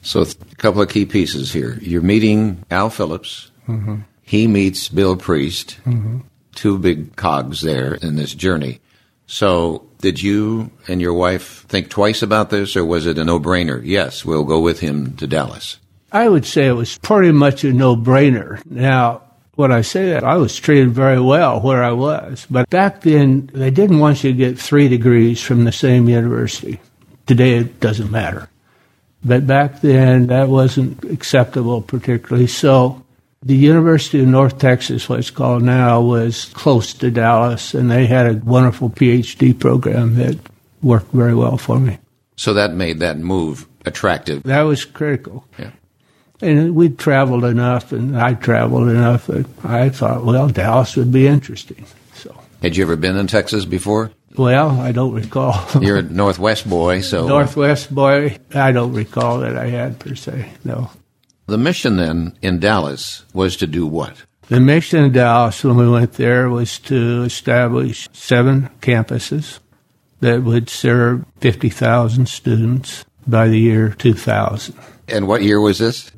So a couple of key pieces here. You're meeting Al Phillips. Mm-hmm. He meets Bill Priest. Mm-hmm. Two big cogs there in this journey. So did you and your wife think twice about this, or was it a no-brainer? Yes, we'll go with him to Dallas. I would say it was pretty much a no-brainer. Now, when I say that, I was treated very well where I was. But back then, they didn't want you to get 3 degrees from the same university. Today, it doesn't matter. But back then, that wasn't acceptable particularly. So the University of North Texas, what it's called now, was close to Dallas, and they had a wonderful PhD program that worked very well for me. So that made that move attractive. That was critical. Yeah. And we'd traveled enough, and I traveled enough that I thought, well, Dallas would be interesting. So, had you ever been in Texas before? Well, I don't recall. You're a Northwest boy, so... Northwest boy, I don't recall that I had, per se, no. The mission, then, in Dallas was to do what? The mission in Dallas, when we went there, was to establish 7 campuses that would serve 50,000 students by the year 2000. And what year was this?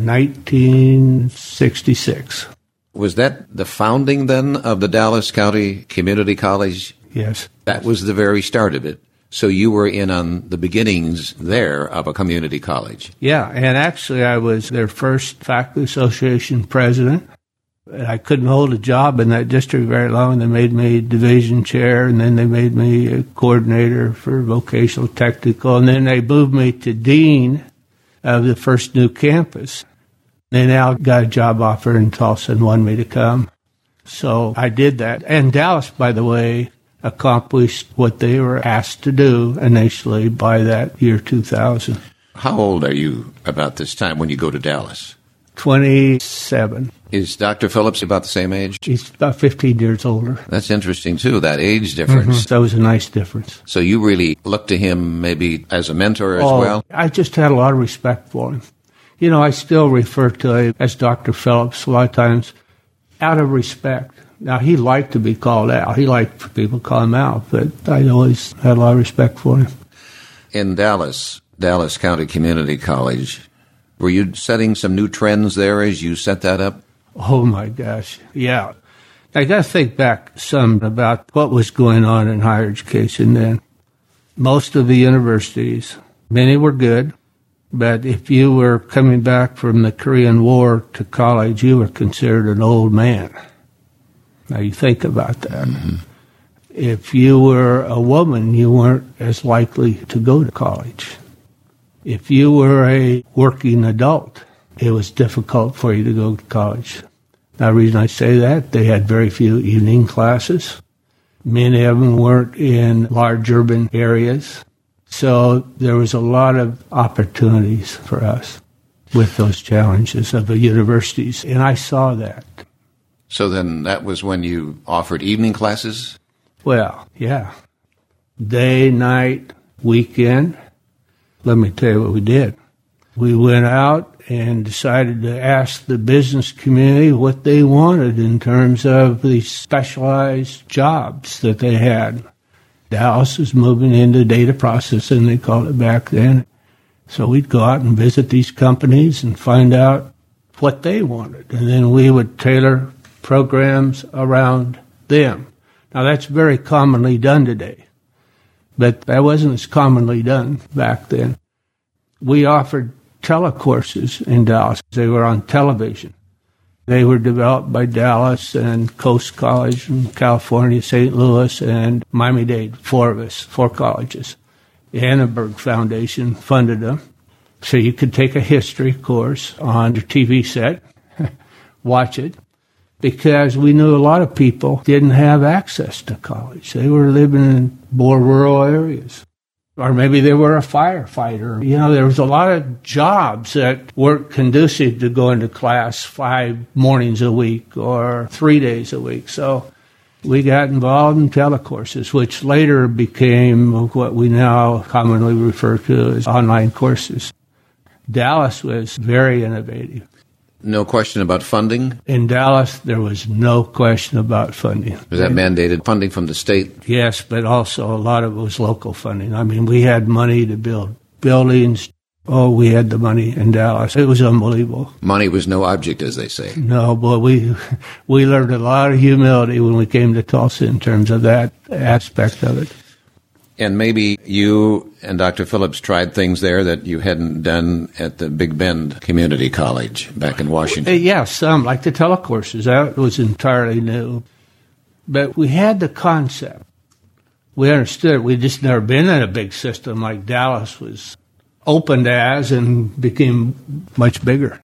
1966. Was that the founding, then, of the Dallas County Community College? Yes. That was the very start of it. So you were in on the beginnings there of a community college. Yeah, and actually I was their first faculty association president. I couldn't hold a job in that district very long. They made me division chair, and then they made me a coordinator for vocational technical, and then they moved me to dean of the first new campus. They now got a job offer in Tulsa and wanted me to come. So I did that. And Dallas, by the way, accomplished what they were asked to do initially by that year 2000. How old are you about this time when you go to Dallas? 27. Is Dr. Phillips about the same age? He's about 15 years older. That's interesting, too, that age difference. Mm-hmm. That was a nice difference. So you really looked to him maybe as a mentor as well? I just had a lot of respect for him. You know, I still refer to him as Dr. Phillips a lot of times out of respect. Now, he liked to be called out. He liked for people to call him out, but I always had a lot of respect for him. In Dallas County Community College, were you setting some new trends there as you set that up? Oh, my gosh, yeah. I got to think back some about what was going on in higher education then. Most of the universities, many were good, but if you were coming back from the Korean War to college, you were considered an old man. Now, you think about that. Mm-hmm. If you were a woman, you weren't as likely to go to college. If you were a working adult, it was difficult for you to go to college. Now, the reason I say that, they had very few evening classes. Many of them weren't in large urban areas. So there was a lot of opportunities for us with those challenges of the universities, and I saw that. So then that was when you offered evening classes? Well, yeah. Day, night, weekend. Let me tell you what we did. We went out and decided to ask the business community what they wanted in terms of the specialized jobs that they had. Dallas was moving into data processing, they called it back then. So we'd go out and visit these companies and find out what they wanted. And then we would tailor programs around them. Now, that's very commonly done today, but that wasn't as commonly done back then. We offered telecourses in Dallas. They were on television. They were developed by Dallas and Coast College in California, St. Louis, and Miami-Dade, 4 of us, 4 colleges. The Annenberg Foundation funded them. So you could take a history course on your TV set, watch it, because we knew a lot of people didn't have access to college. They were living in more rural areas. Or maybe they were a firefighter. You know, there was a lot of jobs that weren't conducive to going to class 5 mornings a week or 3 days a week. So we got involved in telecourses, which later became what we now commonly refer to as online courses. Dallas was very innovative. No question about funding? In Dallas, there was no question about funding. Was that mandated funding from the state? Yes, but also a lot of it was local funding. I mean, we had money to build buildings, Oh, we had the money in Dallas. It was unbelievable. Money was no object, as they say. No, but we learned a lot of humility when we came to Tulsa in terms of that aspect of it. And maybe you and Dr. Phillips tried things there that you hadn't done at the Big Bend Community College back in Washington. Yeah, some, like the telecourses. That was entirely new. But we had the concept. We understood. We'd just never been in a big system like Dallas was opened as and became much bigger.